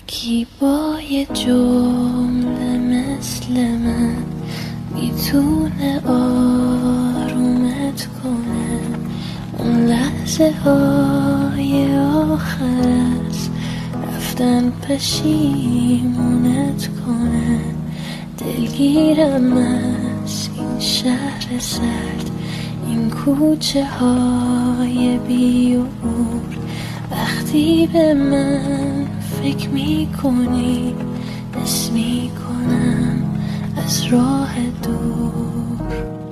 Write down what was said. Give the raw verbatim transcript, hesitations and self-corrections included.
کی با یه جمله مثل من میتونه آرومت کنه؟ اون لحظه های آخر از رفتن پشیمونت کنه. دلگیرم از این شهر سرد، این کوچه های بی‌عبور. وقتی به من فکر میکنی حس میکنم از راه دور.